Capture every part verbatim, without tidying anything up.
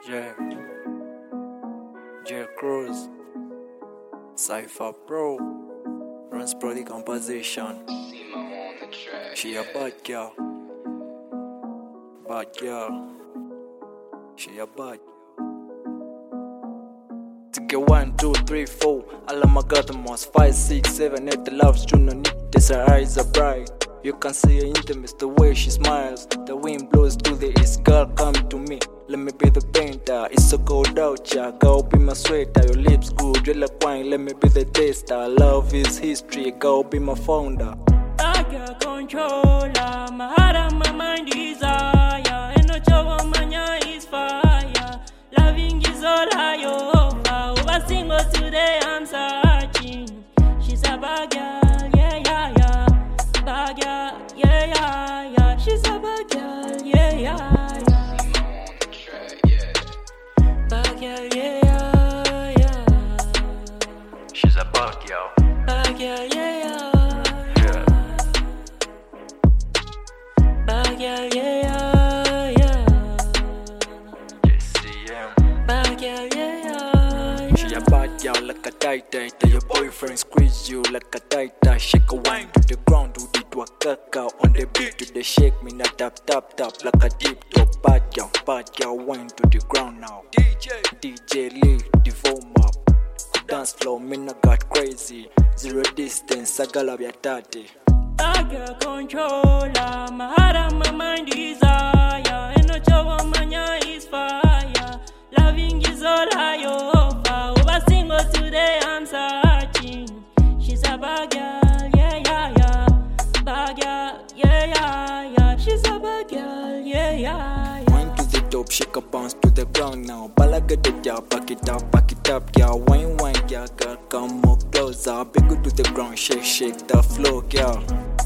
Yeah, J Cruz, Cypher Pro, runs Pro the composition. She a bad girl, bad girl. She a bad. Take a one, two, three, four. All of my got them was five, six, seven, eight. The love's junior need this. Her eyes are bright. You can see her intimacy, the way she smiles. The wind blows to the east. Girl, come to me. Let me be the painter. It's so cold out, yeah. Girl, be my sweater. Your lips good, you like wine. Let me be the taster. Love is history. Girl, be my founder. I got controller. My heart and my mind desire. And no job on my is fire. Loving is all I offer. Over single today, I'm searching. She's a bad girl, yeah, yeah, yeah. Bad girl, yeah, yeah, yeah. She's a bad girl, yeah, yeah, yeah. Bad girl, yeah, yeah, yeah. She's a bad girl. Bad girl, yeah, yeah. Bad girl, yeah, yeah, yeah. J C M. Bad girl, yeah, yeah. She a bad girl like a tight tight. Your boyfriend squeeze you like a tight tight. Shake a wine to the ground, do it to a caca. On the beat to the shake me not tap tap tap like a deep top. Bad girl, bad girl, wine to the ground now. D J, D J Lee, the volume up. Dance floor, me not got crazy. Zero distance, I got your daddy. I got controller, my heart and my mind desire. And no job on my is fire. Loving is all I offer. Over single today, I'm searching. She's a bad girl, yeah, yeah, yeah. Bad girl, yeah, yeah, yeah. She's a bad girl, yeah, yeah, yeah. Wine to the top, shake a bounce to the ground now. Balaga the girl, back it up, back it up, girl. Wine, wine, girl, girl, come more closer. Big good to the ground, shake, shake the floor, girl.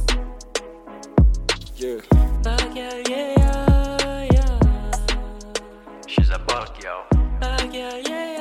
Yeah. Bad girl, yeah, yeah, yeah. She's a bad girl. Bad girl, yeah, yeah.